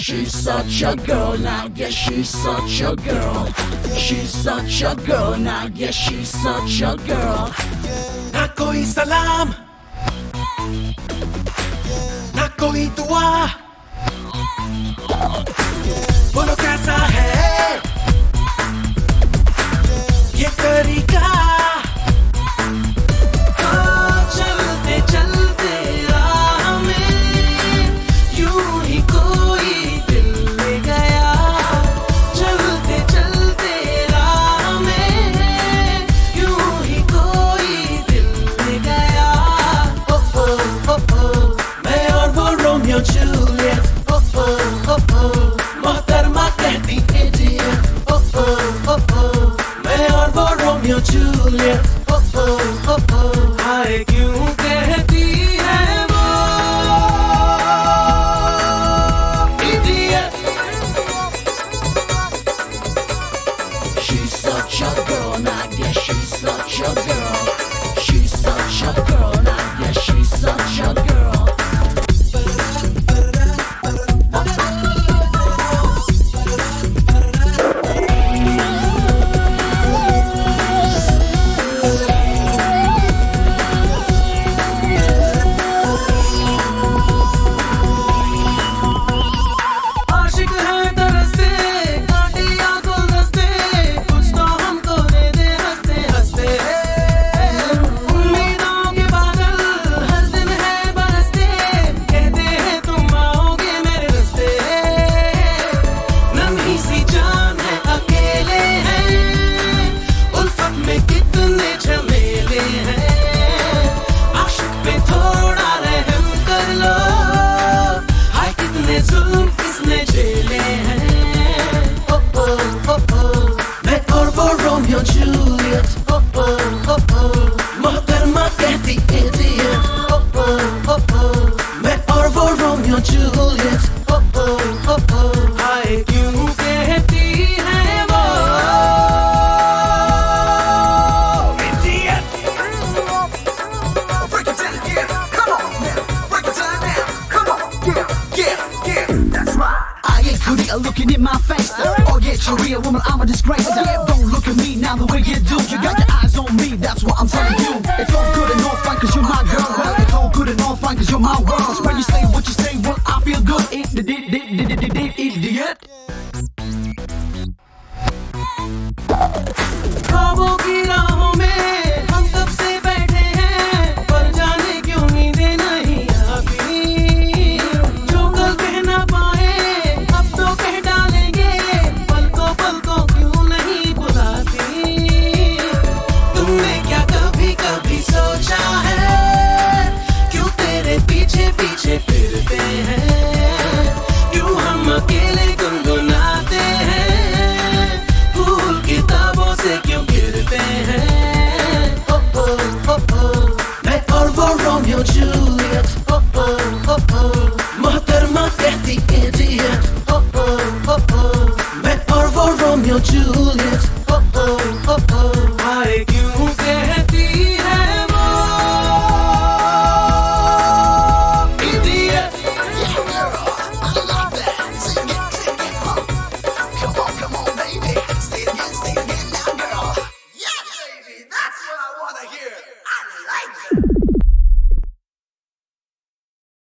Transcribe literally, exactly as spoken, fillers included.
she's such a girl now, yeah, she's such a girl. She's such a girl now, yeah, she's such a girl. ना कोई सलाम, ना कोई दुआ, बोलो कैसा है ये तरीका। हाँ, चलते चलते राह में यूं ही कोई दिल ले गया। चलते चलते राह में यूं ही कोई दिल ले गया। ओ ओ ओ ओ मैं और वो रोमियो जूलियट। ओ ओ ओ ओ मोहतरमा कहती इडियट। ओ ओ ओ ओ मैं और वो रोमियो जूलियट। ओ ओ ओ ओ हाय क्यों कहती है वो idiot. She's such a girl now, yeah, she's such a girl. She's such a girl now, yeah, she's such a girl. आशिक है तरसते कांटिया गुलदस्ते, कुछ तो हमको दे दे हंसते हंसते। उम्मीदों के बादल हर दिन है बरसते, कहते हैं तुम आओगे मेरे रास्ते। नन्ही सी जान है अकेले हैं, उल्फत में कितने झमेले हैं। आशिक पे थोड़ा रहम कर लो, हाय कितने जुल्म किसने झेले हैं। ओ ओ ओ ओ मैं और वो रोमियो जूलियट। ओ ओ ओ ओ मोहतरमा कहती इडियट। ओ ओ ओ ओ मैं और वो रोमियो जूलियट। ओ ओ ओ ओ हाय क्यों कहती है वो idiot. Break it down, yeah. Come on now. Break it down now. Come on, yeah, yeah, yeah. That's right. I ain't pretty uh, looking in my face. Oh yeah, you're a real woman, I'm a disgrace. Don't look at me now the way you do. You got your eyes on me, that's what I'm telling you. It's all good and all fine cause you're my girl. Well, it's all good and all fine cause you're my world. When you say what you say, well, I feel good. It, it, it, it, it, it, it, idiot.